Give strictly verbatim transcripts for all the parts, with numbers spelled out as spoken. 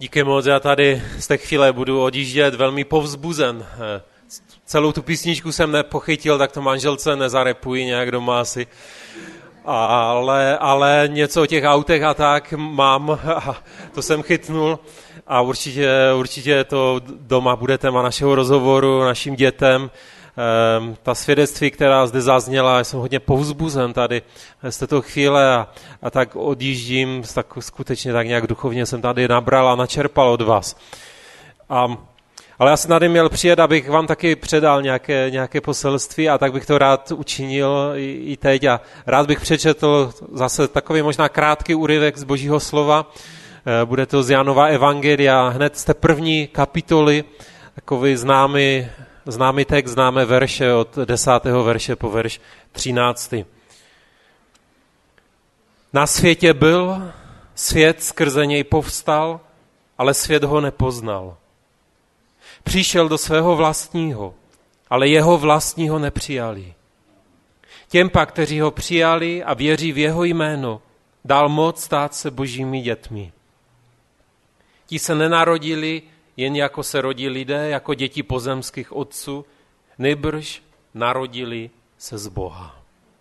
Díky moc, já tady z té chvíle budu odjíždět velmi povzbuzen. Celou tu písničku jsem nepochytil, tak to manželce nezarepuji nějak doma asi. Ale, ale něco o těch autech a tak mám, a to jsem chytnul a určitě, určitě to doma bude téma našeho rozhovoru, našim dětem. Ehm, ta svědectví, která zde zazněla, jsem hodně povzbuzen tady z této chvíle a, a tak odjíždím, tak skutečně tak nějak duchovně jsem tady nabral a načerpal od vás. A, ale já jsem tady měl přijet, abych vám taky předal nějaké, nějaké poselství a tak bych to rád učinil i, i teď a rád bych přečetl zase takový možná krátký úryvek z Božího slova. E, bude to z Janova evangelia, hned z té první kapitoly, takový známý Známý text, známé verše od desátého verše po verš třináctý. Na světě byl, svět skrze něj povstal, ale svět ho nepoznal. Přišel do svého vlastního, ale jeho vlastního nepřijali. Těm pak, kteří ho přijali a věří v jeho jméno, dal moc stát se božími dětmi. Ti se nenarodili jen jako se rodí lidé, jako děti pozemských otců, nýbrž narodili se z Boha.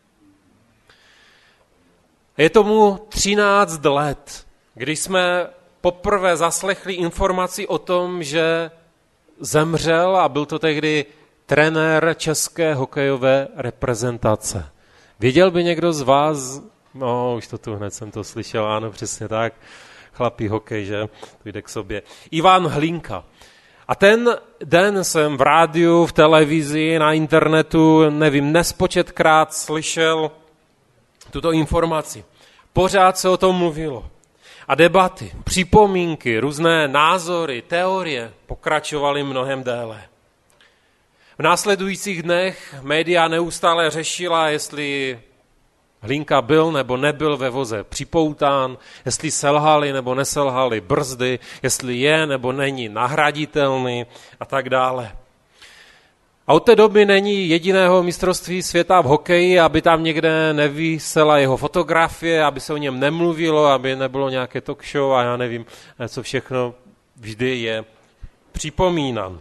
Je tomu třináct let, když jsme poprvé zaslechli informaci o tom, že zemřel a byl to tehdy trenér české hokejové reprezentace. Věděl by někdo z vás, no už to tu hned jsem to slyšel, ano, přesně tak, chlapí hokej, že? To jde k sobě. Ivan Hlinka. A ten den jsem v rádiu, v televizi, na internetu, nevím, nespočetkrát slyšel tuto informaci. Pořád se o tom mluvilo. A debaty, připomínky, různé názory, teorie pokračovaly mnohem déle. V následujících dnech média neustále řešila, jestli Hlinka byl nebo nebyl ve voze připoután, jestli selhali nebo neselhali brzdy, jestli je nebo není nahraditelný a tak dále. A od té doby není jediného mistrovství světa v hokeji, aby tam někde nevysela jeho fotografie, aby se o něm nemluvilo, aby nebylo nějaké talk show a já nevím, co všechno vždy je připomínán.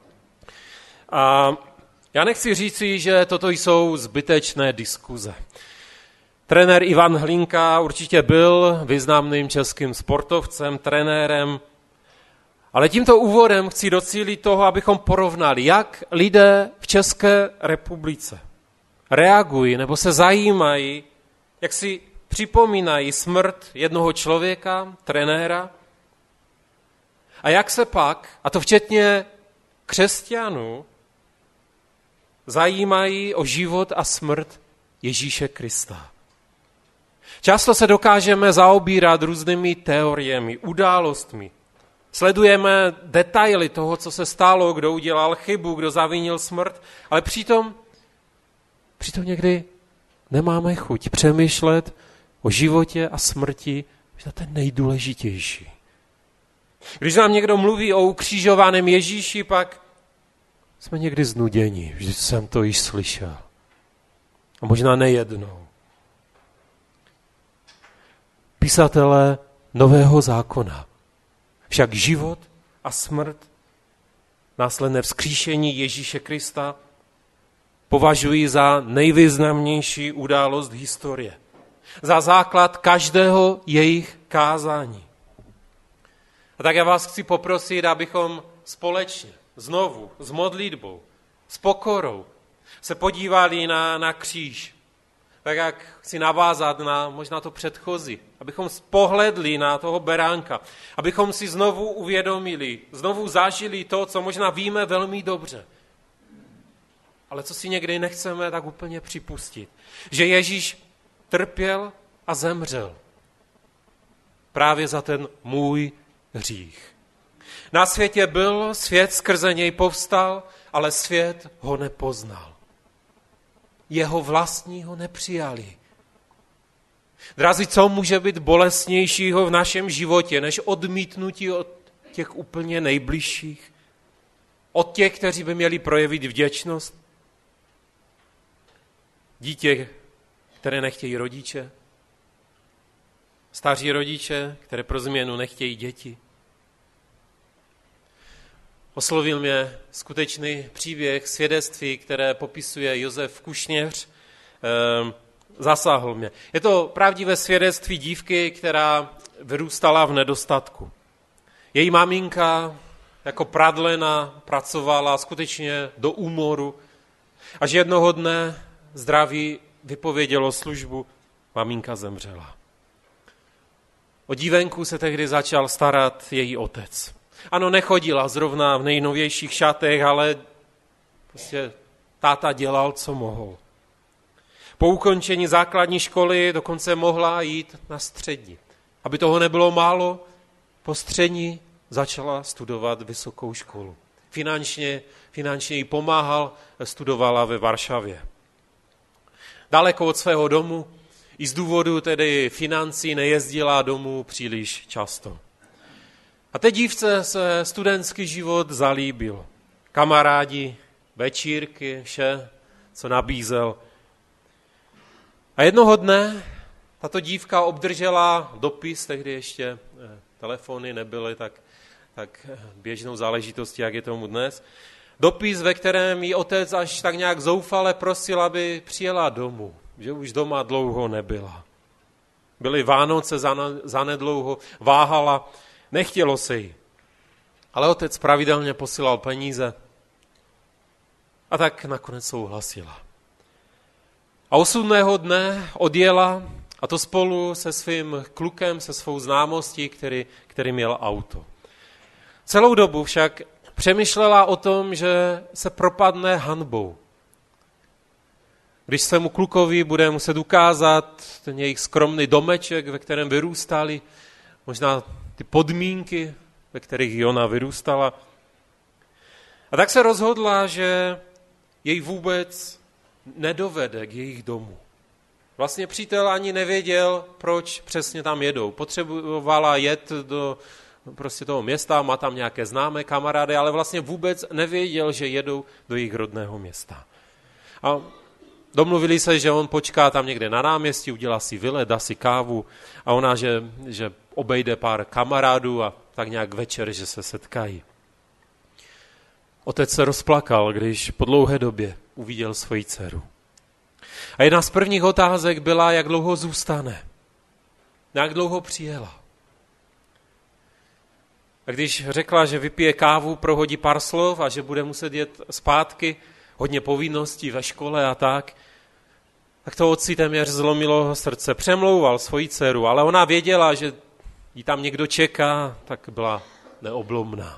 A já nechci říci, že toto jsou zbytečné diskuze. Trenér Ivan Hlinka určitě byl významným českým sportovcem, trenérem, ale tímto úvodem chci docílit toho, abychom porovnali, jak lidé v České republice reagují nebo se zajímají, jak si připomínají smrt jednoho člověka, trenéra, a jak se pak, a to včetně křesťanů, zajímají o život a smrt Ježíše Krista. Často se dokážeme zaobírat různými teoriemi, událostmi. Sledujeme detaily toho, co se stalo, kdo udělal chybu, kdo zavinil smrt, ale přitom, přitom někdy nemáme chuť přemýšlet o životě a smrti, že to je nejdůležitější. Když nám někdo mluví o ukřižovaném Ježíši, pak jsme někdy znuděni, vždyť jsem to již slyšel. A možná nejednou. Písatelé Nového zákona. Však život a smrt, následné vzkříšení Ježíše Krista považují za nejvýznamnější událost historie. Za základ každého jejich kázání. A tak já vás chci poprosit, abychom společně, znovu, s modlitbou, s pokorou se podívali na, na kříž. Tak jak chci navázat na možná to předchozí, abychom pohledli na toho beránka, abychom si znovu uvědomili, znovu zažili to, co možná víme velmi dobře, ale co si někdy nechceme tak úplně připustit, že Ježíš trpěl a zemřel právě za ten můj hřích. Na světě byl, svět skrze něj povstal, ale svět ho nepoznal. Jeho vlastního nepřijali. Drazí, co může být bolestnějšího v našem životě, než odmítnutí od těch úplně nejbližších? Od těch, kteří by měli projevit vděčnost? Dítě, které nechtějí rodiče? Staří rodiče, které pro změnu nechtějí děti? Oslovil mě skutečný příběh, svědectví, které popisuje Josef Kušněř, e, zasáhl mě. Je to pravdivé svědectví dívky, která vyrůstala v nedostatku. Její maminka jako pradlena pracovala skutečně do úmoru, až jednoho dne zdraví vypovědělo službu, maminka zemřela. O dívenku se tehdy začal starat její otec. Ano, nechodila zrovna v nejnovějších šatech, ale prostě táta dělal, co mohl. Po ukončení základní školy dokonce mohla jít na střední. Aby toho nebylo málo, po střední začala studovat vysokou školu. Finančně, finančně jí pomáhal, studovala ve Varšavě. Daleko od svého domu, i z důvodu tedy financí nejezdila domů příliš často. A té dívce se studentský život zalíbil. Kamarádi, večírky, vše, co nabízel. A jednoho dne tato dívka obdržela dopis, tehdy ještě telefony nebyly tak, tak běžnou záležitostí, jak je tomu dnes. Dopis, ve kterém jí otec až tak nějak zoufale prosil, aby přijela domů, že už doma dlouho nebyla. Byly Vánoce zanedlouho, váhala, nechtělo se jí. Ale otec pravidelně posílal peníze a tak nakonec souhlasila. A osudného dne odjela, a to spolu se svým klukem, se svou známostí, který, který měl auto. Celou dobu však přemýšlela o tom, že se propadne hanbou. Když se mu klukovi bude muset ukázat ten jejich skromný domeček, ve kterém vyrůstali, možná ty podmínky, ve kterých ona vyrůstala. A tak se rozhodla, že jej vůbec nedovede k jejich domu. Vlastně přítel ani nevěděl, proč přesně tam jedou. Potřebovala jet do prostě toho města, má tam nějaké známé kamarády, ale vlastně vůbec nevěděl, že jedou do jejich rodného města. A domluvili se, že on počká tam někde na náměstí, udělá si výlet, dá si kávu a ona, že, že obejde pár kamarádů a tak nějak večer, že se setkají. Otec se rozplakal, když po dlouhé době uviděl svoji dceru. A jedna z prvních otázek byla, jak dlouho zůstane, jak dlouho přijela. A když řekla, že vypije kávu, prohodí pár slov a že bude muset jet zpátky, hodně povinností ve škole a tak, tak to otci téměř zlomilo srdce. Přemlouval svoji dceru, ale ona věděla, že jí tam někdo čeká, tak byla neoblomná.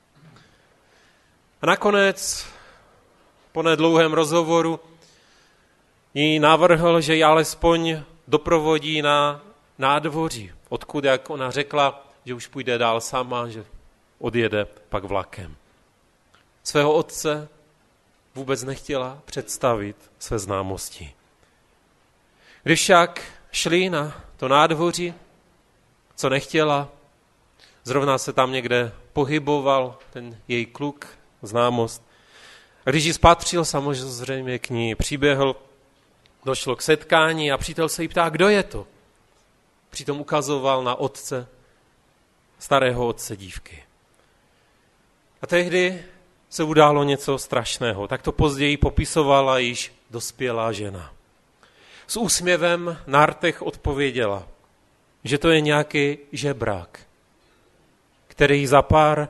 A nakonec, po nedlouhém rozhovoru, jí navrhl, že ji alespoň doprovodí na nádvoří, odkud, jak ona řekla, že už půjde dál sama, že odjede pak vlakem. Svého otce vůbec nechtěla představit své známosti. Když však šli na to nádvoří, co nechtěla, zrovna se tam někde pohyboval ten její kluk, známost. A když ji spatřil, samozřejmě k ní přiběhl, došlo k setkání a přítel se jí ptá, kdo je to? Přitom ukazoval na otce, starého otce dívky. A tehdy se událo něco strašného. Tak to později popisovala již dospělá žena. S úsměvem na rtech odpověděla, že to je nějaký žebrák, který za pár,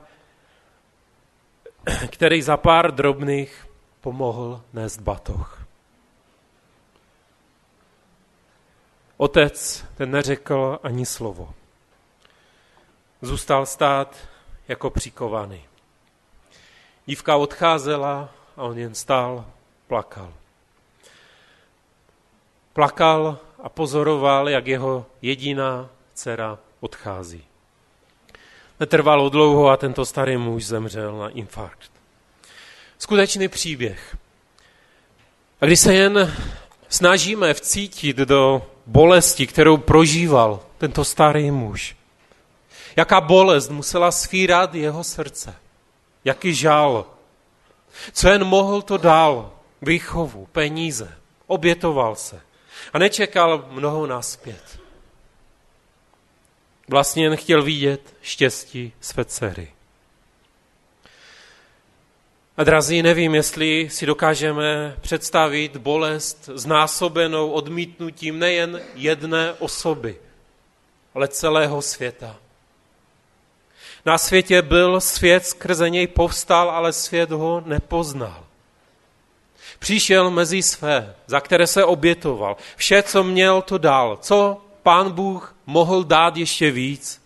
který za pár drobných pomohl nést batoh. Otec ten neřekl ani slovo. Zůstal stát jako přikovaný. Dívka odcházela a on jen stál, plakal. Plakal a pozoroval, jak jeho jediná dcera odchází. Netrvalo dlouho a tento starý muž zemřel na infarkt. Skutečný příběh. A když se jen snažíme vcítit do bolesti, kterou prožíval tento starý muž, jaká bolest musela svírat jeho srdce, jaký žál, co jen mohl, to dal, výchovu, peníze, obětoval se a nečekal mnoho naspět. Vlastně jen chtěl vidět štěstí své dcery. A drazí, nevím, jestli si dokážeme představit bolest znásobenou odmítnutím nejen jedné osoby, ale celého světa. Na světě byl svět, skrze něj povstal, ale svět ho nepoznal. Přišel mezi své, za které se obětoval. Vše, co měl, to dal. Co Pán Bůh mohl dát ještě víc?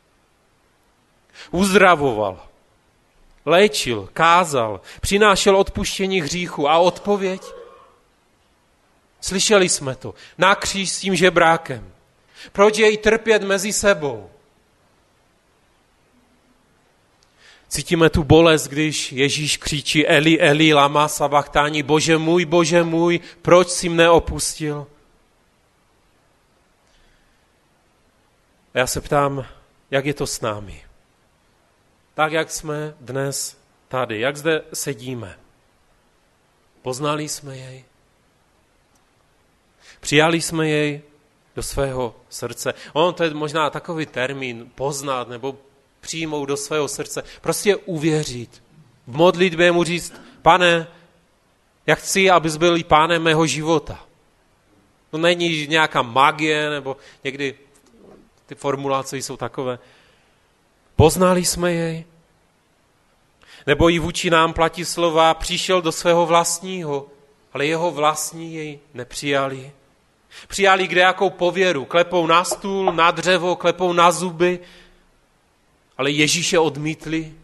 Uzdravoval, léčil, kázal, přinášel odpuštění hříchu. A odpověď? Slyšeli jsme to. Na kříž s tím žebrákem. Proč jej trpět mezi sebou? Cítíme tu bolest, když Ježíš křičí Eli, Eli, lama sabachthani, Bože můj, Bože můj, proč jsi mne opustil? A já se ptám, jak je to s námi? Tak, jak jsme dnes tady, jak zde sedíme. Poznali jsme jej? Přijali jsme jej do svého srdce? On, to je možná takový termín, poznat nebo přijmout do svého srdce. Prostě uvěřit. V modlitbě mu říct, Pane, já chci, abys byl i pánem mého života. To není nějaká magie, nebo někdy ty formulace jsou takové. Poznali jsme jej? Nebo i vůči nám platí slova, přišel do svého vlastního, ale jeho vlastní jej nepřijali. Přijali kde jakou pověru, klepou na stůl, na dřevo, klepou na zuby, ale Ježíše odmítli.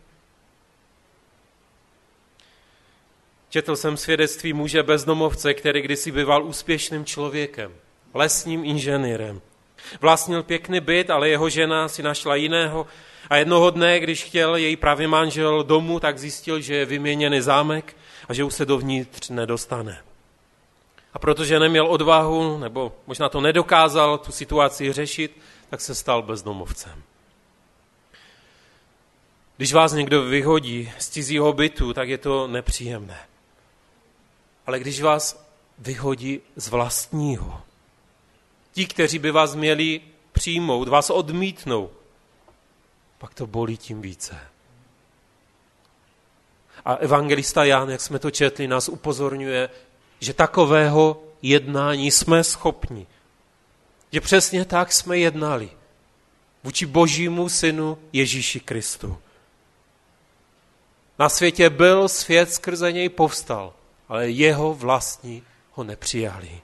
Četl jsem svědectví muže bezdomovce, který kdysi býval úspěšným člověkem, lesním inženýrem. Vlastnil pěkný byt, ale jeho žena si našla jiného a jednoho dne, když chtěl její pravý manžel domů, tak zjistil, že je vyměněný zámek a že už se dovnitř nedostane. A protože neměl odvahu, nebo možná to nedokázal tu situaci řešit, tak se stal bezdomovcem. Když vás někdo vyhodí z cizího bytu, tak je to nepříjemné. Ale když vás vyhodí z vlastního, ti, kteří by vás měli přijmout, vás odmítnou, pak to bolí tím více. A evangelista Jan, jak jsme to četli, nás upozorňuje, že takového jednání jsme schopni. Že přesně tak jsme jednali vůči Božímu synu Ježíši Kristu. Na světě byl, svět skrze něj povstal, ale jeho vlastní ho nepřijali.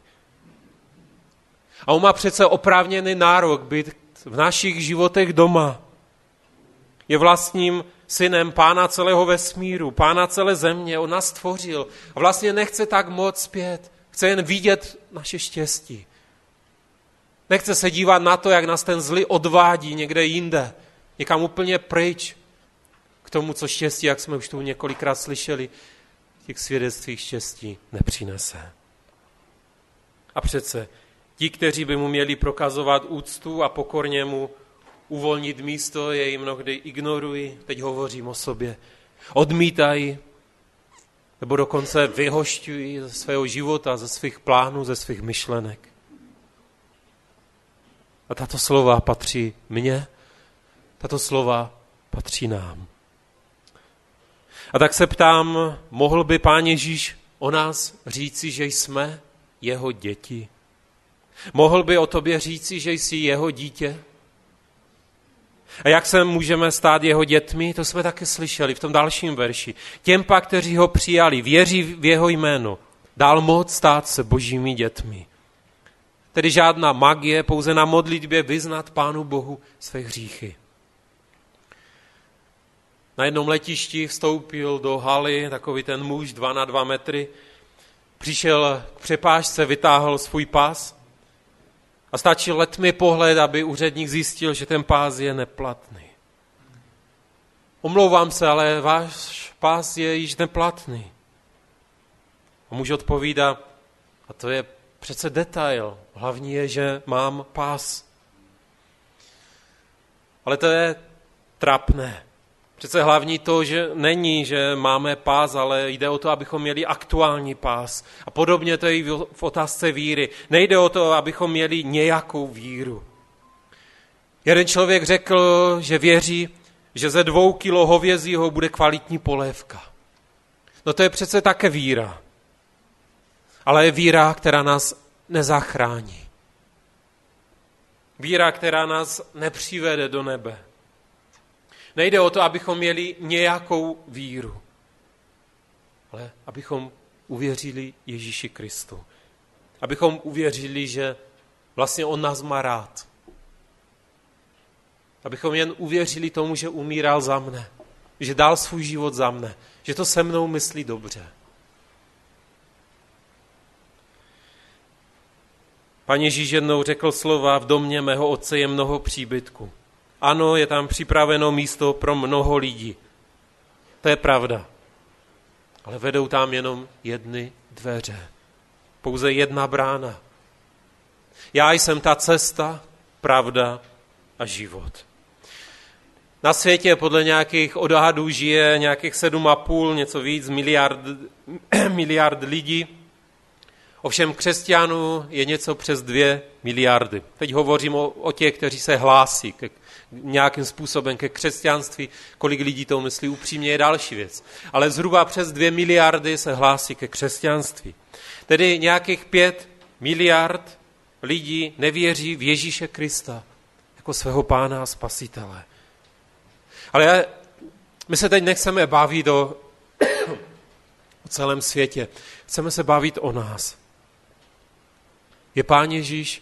A on má přece oprávněný nárok být v našich životech doma. Je vlastním synem Pána celého vesmíru, Pána celé země, on nás stvořil a vlastně nechce tak moc zpět, chce jen vidět naše štěstí. Nechce se dívat na to, jak nás ten zlý odvádí někde jinde, někam úplně pryč, k tomu, co štěstí, jak jsme už tu několikrát slyšeli, těch svědectvích štěstí nepřinese. A přece ti, kteří by mu měli prokazovat úctu a pokorně mu uvolnit místo, jej mnohdy ignorují, teď hovořím o sobě, odmítají, nebo dokonce vyhošťují ze svého života, ze svých plánů, ze svých myšlenek. A tato slova patří mně, tato slova patří nám. A tak se ptám, mohl by Pán Ježíš o nás říci, že jsme jeho děti? Mohl by o tobě říci, že jsi jeho dítě? A jak se můžeme stát jeho dětmi? To jsme také slyšeli v tom dalším verši. Těm pak, kteří ho přijali, věří v jeho jméno, dal moc stát se božími dětmi. Tedy žádná magie, pouze na modlitbě vyznat Pánu Bohu své hříchy. Na jednom letišti vstoupil do haly takový ten muž, dva na dva metry, přišel k přepážce, vytáhl svůj pás a stačil letmý pohled, aby úředník zjistil, že ten pás je neplatný. Omlouvám se, ale váš pás je již neplatný. A muž odpovídá, a to je přece detail, hlavní je, že mám pás. Ale to je trapné. Přece hlavní to, že není, že máme pás, ale jde o to, abychom měli aktuální pás. A podobně to je i v otázce víry. Nejde o to, abychom měli nějakou víru. Jeden člověk řekl, že věří, že ze dvou kilo hovězího bude kvalitní polévka. No to je přece také víra. Ale je víra, která nás nezachrání. Víra, která nás nepřivede do nebe. Nejde o to, abychom měli nějakou víru, ale abychom uvěřili Ježíši Kristu. Abychom uvěřili, že vlastně on nás má rád. Abychom jen uvěřili tomu, že umíral za mne, že dal svůj život za mne, že to se mnou myslí dobře. Pán Ježíš jednou řekl slova: v domě mého otce je mnoho příbytků. Ano, je tam připraveno místo pro mnoho lidí. To je pravda. Ale vedou tam jenom jedny dveře. Pouze jedna brána. Já jsem ta cesta, pravda a život. Na světě podle nějakých odhadů žije nějakých sedm a půl, něco víc, miliard, miliard lidí. Ovšem křesťanů je něco přes dvě miliardy. Teď hovořím o, o těch, kteří se hlásí ke, nějakým způsobem ke křesťanství. Kolik lidí to myslí upřímně, je další věc. Ale zhruba přes dvě miliardy se hlásí ke křesťanství. Tedy nějakých pět miliard lidí nevěří v Ježíše Krista jako svého pána a spasitele. Ale my se teď nechceme bavit o, o celém světě. Chceme se bavit o nás. Je Pán Ježíš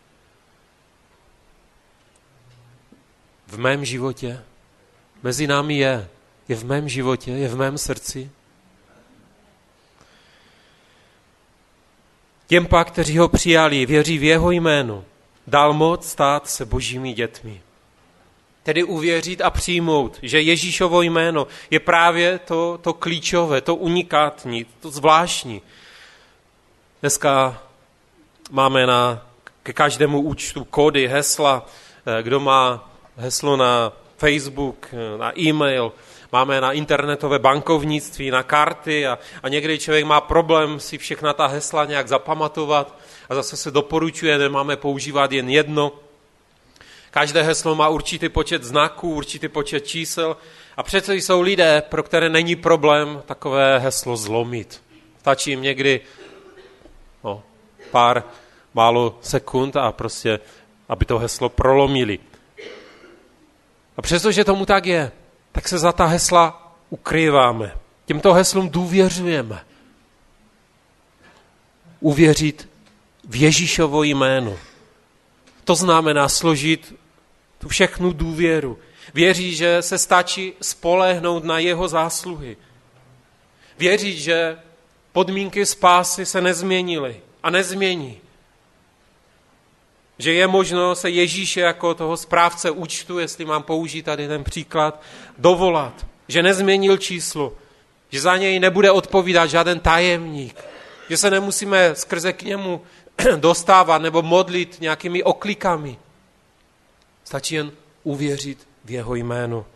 v mém životě? Mezi námi je. Je v mém životě, je v mém srdci. Těm pak, kteří ho přijali, věří v jeho jméno, dal moc stát se božími dětmi. Tedy uvěřit a přijmout, že Ježíšovo jméno je právě to, to klíčové, to unikátní, to zvláštní. Dneska máme na, ke každému účtu kódy, hesla, kdo má heslo na Facebook, na e-mail, máme na internetové bankovnictví, na karty a, a někdy člověk má problém si všechna ta hesla nějak zapamatovat a zase se doporučuje, že máme používat jen jedno. Každé heslo má určitý počet znaků, určitý počet čísel a přece jsou lidé, pro které není problém takové heslo zlomit. Stačí jim někdy no, pár málo sekund a prostě, aby to heslo prolomili. A přestože tomu tak je, tak se za ta hesla ukrýváme. Těmto heslům důvěřujeme. Uvěřit v Ježíšovo jméno. To znamená složit tu všechnu důvěru. Věří, že se stačí spolehnout na jeho zásluhy. Věří, že podmínky spásy se nezměnily a nezmění. Že je možno se Ježíše jako toho správce účtu, jestli mám použít tady ten příklad, dovolat. Že nezměnil číslo. Že za něj nebude odpovídat žádný tajemník. Že se nemusíme skrze k němu dostávat nebo modlit nějakými oklikami. Stačí jen uvěřit v jeho jméno.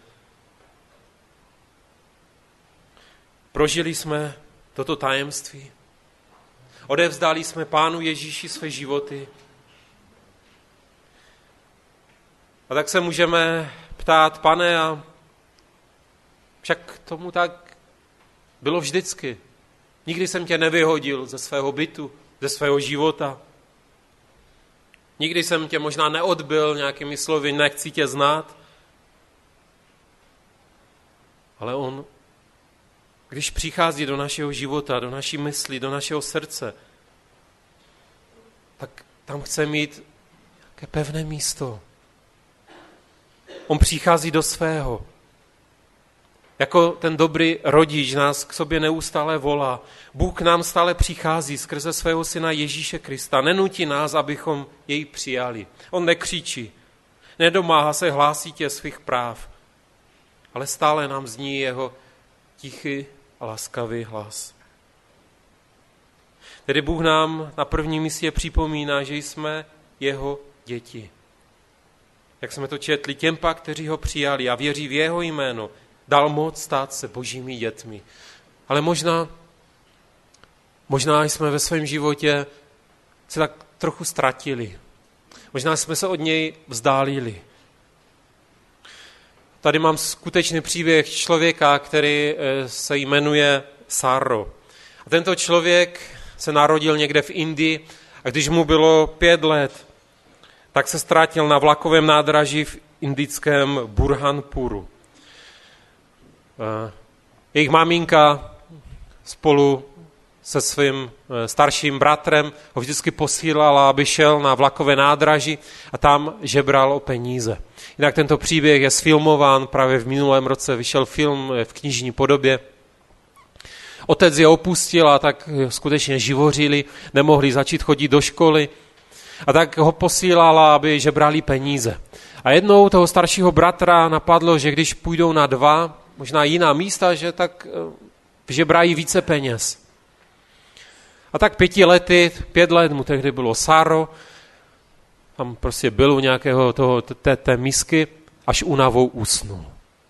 Prožili jsme toto tajemství. Odevzdali jsme Pánu Ježíši své životy. A tak se můžeme ptát: Pane, a však tomu tak bylo vždycky. Nikdy jsem tě nevyhodil ze svého bytu, ze svého života. Nikdy jsem tě možná neodbil nějakými slovy, nechci tě znát. Ale on, když přichází do našeho života, do naší mysli, do našeho srdce, tak tam chce mít nějaké pevné místo. On přichází do svého. Jako ten dobrý rodič nás k sobě neustále volá. Bůh k nám stále přichází skrze svého syna Ježíše Krista. Nenutí nás, abychom jej přijali. On nekřičí, nedomáhá se hlásitě svých práv, ale stále nám zní jeho tichý a laskavý hlas. Tedy Bůh nám na prvním místě připomíná, že jsme jeho děti. Jak jsme to četli, těm pak, kteří ho přijali a věří v jeho jméno, dal moc stát se božími dětmi. Ale možná, možná jsme ve svém životě se tak trochu ztratili. Možná jsme se od něj vzdálili. Tady mám skutečný příběh člověka, který se jmenuje Sarro. A tento člověk se narodil někde v Indii a když mu bylo pět let, tak se ztratil na vlakovém nádraží v indickém Burhanpuru. Jejich maminka spolu se svým starším bratrem ho vždycky posílala, aby šel na vlakové nádraží a tam žebral o peníze. Jinak tento příběh je sfilmován, právě v minulém roce vyšel film v knižní podobě. Otec je opustil a tak skutečně živořili, nemohli začít chodit do školy a tak ho posílala, aby žebrali peníze. A jednou toho staršího bratra napadlo, že když půjdou na dva, možná jiná místa, že tak žebrají více peněz. A tak pěti lety, pět let mu tehdy bylo Sarro, tam prostě byl u nějakého toho, té, té misky, až únavou usnul.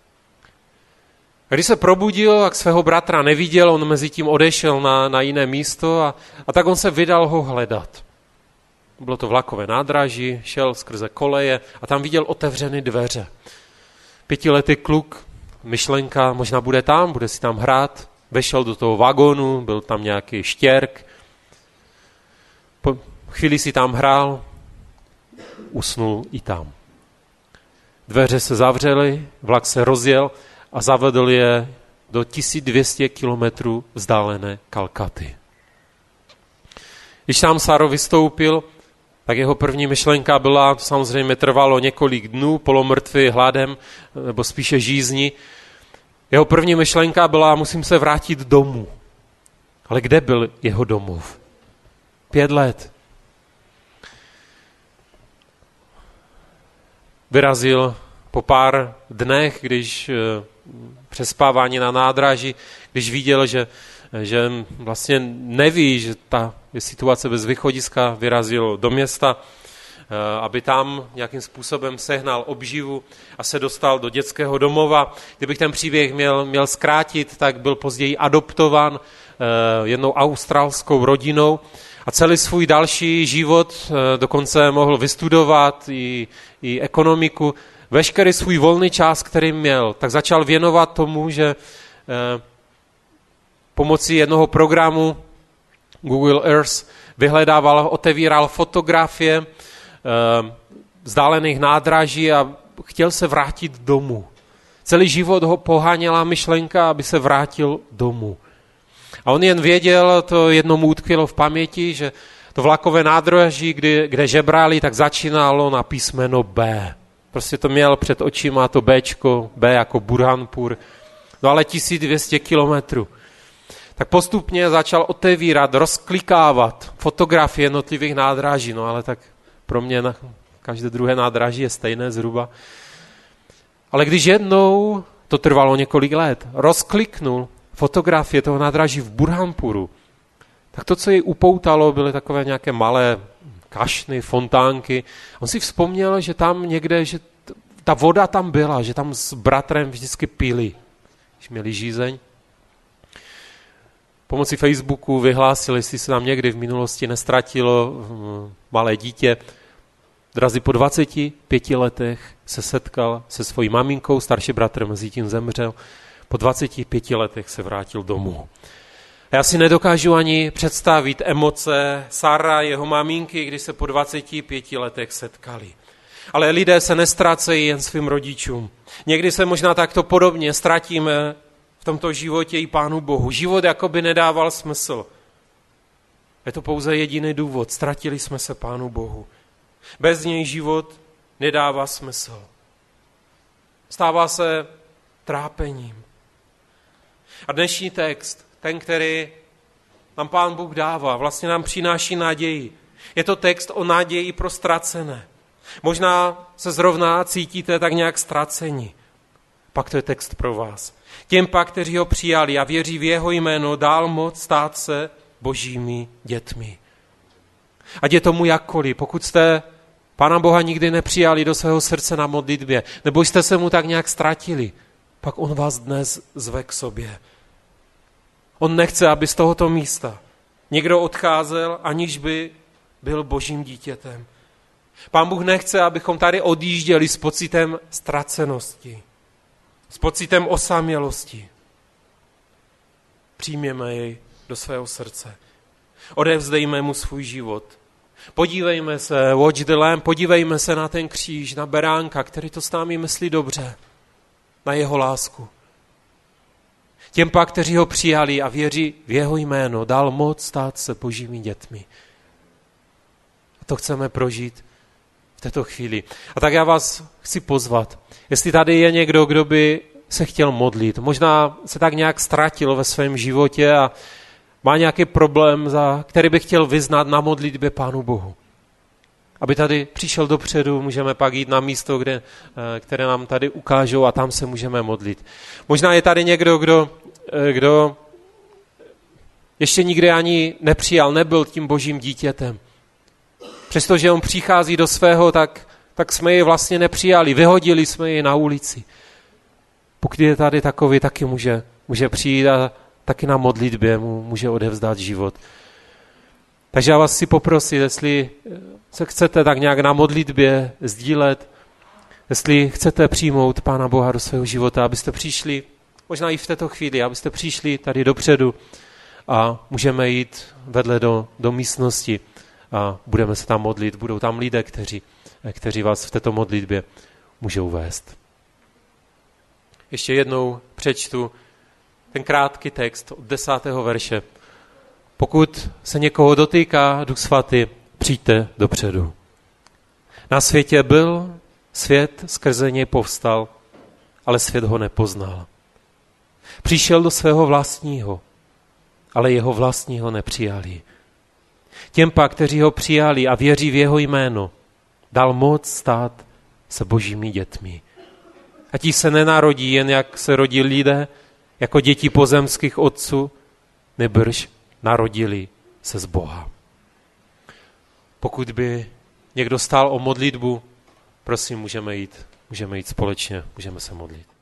A když se probudil, tak svého bratra neviděl, on mezi tím odešel na, na jiné místo a, a tak on se vydal ho hledat. Bylo to vlakové nádraží, šel skrze koleje a tam viděl otevřené dveře. Pětiletý kluk, myšlenka, možná bude tam, bude si tam hrát, vešel do toho vagónu, byl tam nějaký štěrk, po chvíli si tam hrál, usnul i tam. Dveře se zavřely, vlak se rozjel a zavedl je do tisíc dvě stě kilometrů vzdálené Kalkaty. Když tam Sarro vystoupil, tak jeho první myšlenka byla, samozřejmě trvalo několik dnů, polomrtvý hladem, nebo spíše žízni. Jeho první myšlenka byla, musím se vrátit domů. Ale kde byl jeho domov? Pět let. Vyrazil po pár dnech, když přespávání na nádraží, když viděl, že, že vlastně neví, že ta je situace bez východiska, vyrazil do města, aby tam nějakým způsobem sehnal obživu a se dostal do dětského domova. Kdybych ten příběh měl, měl zkrátit, tak byl později adoptován jednou australskou rodinou a celý svůj další život dokonce mohl vystudovat i, i ekonomiku. Veškerý svůj volný čas, který měl, tak začal věnovat tomu, že pomocí jednoho programu Google Earth vyhledával, otevíral fotografie vzdálených nádraží a chtěl se vrátit domů. Celý život ho poháněla myšlenka, aby se vrátil domů. A on jen věděl, to jednomu utkvělo v paměti, že to vlakové nádraží, kde, kde žebrali, tak začínalo na písmeno B. Prostě to měl před očima to Bčko, B jako Burhanpur. No ale tisíc dvě stě kilometrů. Tak postupně začal otevírat, rozklikávat fotografie jednotlivých nádraží. No ale tak pro mě na každé druhé nádraží je stejné zhruba. Ale když jednou, to trvalo několik let, rozkliknul fotografie toho nádraží v Burhanpuru, tak to, co jej upoutalo, byly takové nějaké malé kašny, fontánky. On si vzpomněl, že tam někde, že ta voda tam byla, že tam s bratrem vždycky pili, když měli žízeň. Pomocí Facebooku vyhlásili, jestli se tam někdy v minulosti nestratilo malé dítě. Drazi po dvaceti pěti letech se setkal se svojí maminkou, starší bratr mezi tím zemřel. Po dvaceti pěti letech se vrátil domů. Já si nedokážu ani představit emoce Sarra, jeho maminky, když se po dvaceti pěti letech setkali. Ale lidé se nestrácejí jen svým rodičům. Někdy se možná takto podobně ztratíme v tomto životě i Pánu Bohu. Život jakoby nedával smysl. Je to pouze jediný důvod. Ztratili jsme se Pánu Bohu. Bez něj život nedává smysl. Stává se trápením. A dnešní text, ten, který nám Pán Bůh dává, vlastně nám přináší naději. Je to text o naději pro ztracené. Možná se zrovna cítíte tak nějak ztraceni. Pak to je text pro vás. Těm pak, kteří ho přijali a věří v jeho jméno, dál moc stát se božími dětmi. Ať je tomu jakkoliv, pokud jste Pána Boha nikdy nepřijali do svého srdce na modlitbě, nebo jste se mu tak nějak ztratili, pak on vás dnes zve k sobě. On nechce, aby z tohoto místa někdo odcházel, aniž by byl božím dítětem. Pán Bůh nechce, abychom tady odjížděli s pocitem ztracenosti, s pocitem osamělosti. přijměme jej do svého srdce. Odevzdejme mu svůj život. Podívejme se, watch the lamb, podívejme se na ten kříž, na beránka, který to s námi myslí dobře, na jeho lásku. Těm pak, kteří ho přijali a věří v jeho jméno, dal moc stát se božími dětmi. A to chceme prožít v této chvíli. A tak já vás chci pozvat, jestli tady je někdo, kdo by se chtěl modlit, možná se tak nějak ztratil ve svém životě a má nějaký problém, za který by chtěl vyznat na modlitbě Pánu Bohu. Aby tady přišel dopředu, můžeme pak jít na místo, kde, které nám tady ukážou a tam se můžeme modlit. Možná je tady někdo, kdo, kdo ještě nikdy ani nepřijal, nebyl tím božím dítětem. Přestože on přichází do svého, tak, tak jsme ji vlastně nepřijali, vyhodili jsme ji na ulici. Pokud je tady takový, taky může, může přijít a taky na modlitbě mu může odevzdat život. Takže já vás chci poprosit, jestli se chcete tak nějak na modlitbě sdílet, jestli chcete přijmout Pána Boha do svého života, abyste přišli, možná i v této chvíli, abyste přišli tady dopředu a můžeme jít vedle do, do místnosti a budeme se tam modlit. Budou tam lidé, kteří, kteří vás v této modlitbě můžou vést. Ještě jednou přečtu ten krátký text od desátého verše. Pokud se někoho dotýká Duch Svatý, přijďte dopředu. Na světě byl, svět skrze něj povstal, ale svět ho nepoznal. Přišel do svého vlastního, ale jeho vlastního nepřijali. Těm pak, kteří ho přijali a věří v jeho jméno, dal moc stát se božími dětmi. A ti se nenarodí jen jak se rodí lidé, jako děti pozemských otců, nebrž narodili se z Boha. Pokud by někdo stál o modlitbu, prosím, můžeme jít, můžeme jít společně, můžeme se modlit.